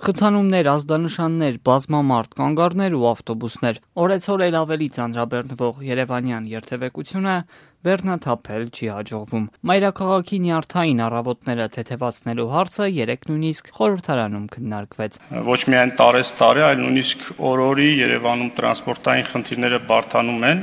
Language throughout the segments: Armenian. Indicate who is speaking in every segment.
Speaker 1: Խցանումներ, ազդանշաններ, բազմամարդ կանգառներ ու ավտոբուսներ։ Օրեցօր էլ ավելի ծանրաբեռնվող երևանյան երթևեկությունը բեռնաթափել չի հաջողվում։ Մայրաքաղաքի նյարդային առավոտները թեթևացնելու հարցը երեկ նույնիսկ խորհրդարանում քննարկվեց։
Speaker 2: Ոչ միայն տարեստարի, այլ նույնիսկ օր-օրի Երևանում տրանսպորտային խնդիրները բարդանում են,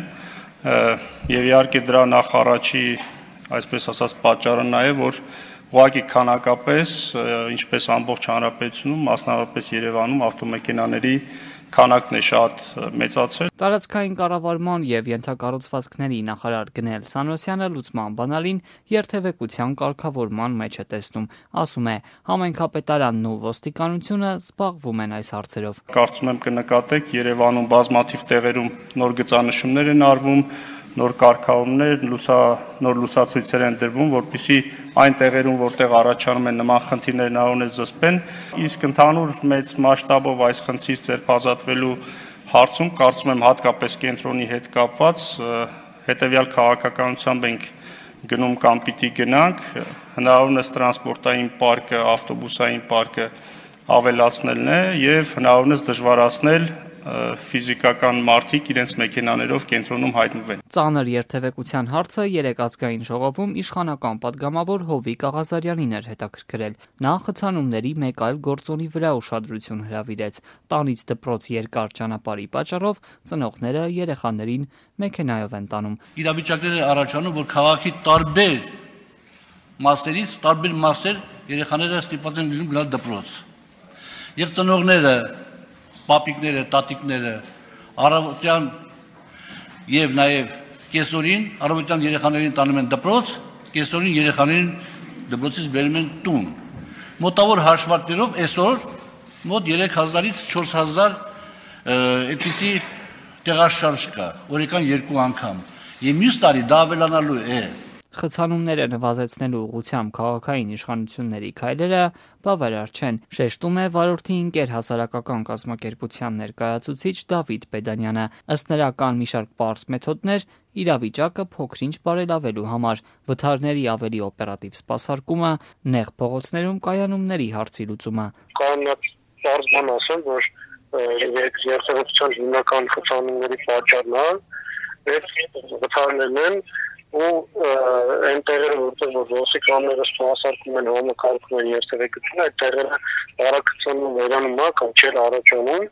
Speaker 2: եւ իհարկե դրա նախարարի, այսպես ասած, պատճառը նա է, որ ուղղակի քանակապես, ինչպես ամբողջ հանրապետությունում, մասնավորապես Երևանում ավտոմեքենաների քանակն է շատ մեծացել։
Speaker 1: Տարածքային կառավարման եւ ենթակառուցվածքների նախարար Գնել Սանոսյանը լուծման բանալին երթևեկության կարգավորման մեջ է տեսնում։ Ասում է, համայնքապետարանն ու ոստիկանությունը զբաղվում են այս հարցերով։
Speaker 2: Կարծում եմ կնկատեք, Երևանում բազմաթիվ տեղերում նոր գծանշումներ են արվում, նոր կարգավորումներ, նոր լուսացույցեր են դրվում, որպեսզի այն տեղերում, որտեղ առաջանում են նման խնդիրներ, հնարավորինս զսպեն, իսկ ընդհանուր մեծ մասշտաբով այս խնդրից ձերբազատվելու հարցում կարծում եմ հատկապես կենտրոնի հետ կապված հետևյալ քաղաքականությամբ ենք գնում կամ պիտի գնանք, հնարավորինս տրանսպորտային պարկը, ավտոբուսային պարկը ավելացնելն է եւ հնարավորինս դժվարացնել ֆիզիկական մարդիկ իրենց մեքենաներով կենտրոնում հայտնվեն։
Speaker 1: Ծանր երթևեկության հարցը երեք ազգային ժողովում իշխանական падգամավոր Հովիկ Աղազարյանին էր հետաքրքրել։ Նա խցանումների մեկ այլ գործոնի վրա ուշադրություն հրավիրեց։ Տանից դպրոց երկար ճանապարհի պատճառով ծնողները երեխաներին մեքենայով են տանում։
Speaker 3: Իրավիճակներ է առաջանում, որ քաղաքի տարբեր մասերից տարբեր մասեր երեխաները ստիպված են լինում գնալ դպրոց։ Եվ ծնողները, պապիկները, տատիկները առավոտյան եւ նաեւ կեսօրին առավոտյան երեխաներին տանում են դպրոց, կեսօրին երեխաներին դպրոցից բերում են տուն։ Մոտավոր հաշվարկներով այսօր մոտ 3000-ից 4000 այդպիսի տեղաշարժ կա, օրական 2 անգամ։ Եվ մյուս տարի դա ավելանալու է։
Speaker 1: Խցանումները նվազեցնելու ուղղությամբ քաղաքային իշխանությունների քայլերը բավարար չեն, շեշտում է Վարորդի ընկեր հասարակական կազմակերպության ներկայացուցիչ Դավիթ Բեդանյանը։ Ըստ նրա կան մի շարք պարզ մեթոդներ իրավիճակը փոքրինչ բարելավելու համար՝ վթարների ավելի օպերատիվ սպասարկումը, նեղ փողոցներում կայանումների հարցի լուծումը։
Speaker 4: Կարողam պարզ բան ասեմ, որ երթևեկության հիմնական խցանումների պատճառն է վթարներն են ու այն տեղերը, որտեղ ոստիկանները սպասարկում են, համակարգում են երթևեկությունը, այդ տեղերը առաքցանում վերանում է կամ չէ առաջանում,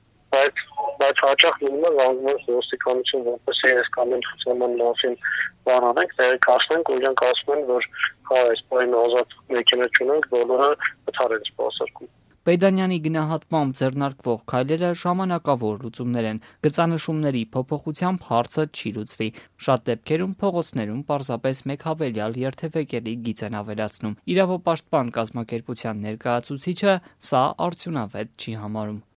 Speaker 4: բայց հաճախ լինում է վանգում ոստիկանություն, որպեսզի այս կամ այն խցանման մասին բանանենք, տեղեկացնենք, ու իրենք ասում են, որ այս բանը ազատ մեքենա չունենք, բոլորը վթար են սպասարկում։
Speaker 1: Բեդանյանի գնահատմամբ ձեռնարկվող քայլերը ժամանակավոր լուծումներ են, գծանշումների փոփոխությամբ հարցը չի լուծվի։ Շատ դեպքերում փողոցներում պարզապես մեկ հավելյալ երթևեկելի գիծ են ավելացնում։ Իրավապաշտպան կազմակերպության ներկայացուցիչը սա արդյունավետ չի համարում։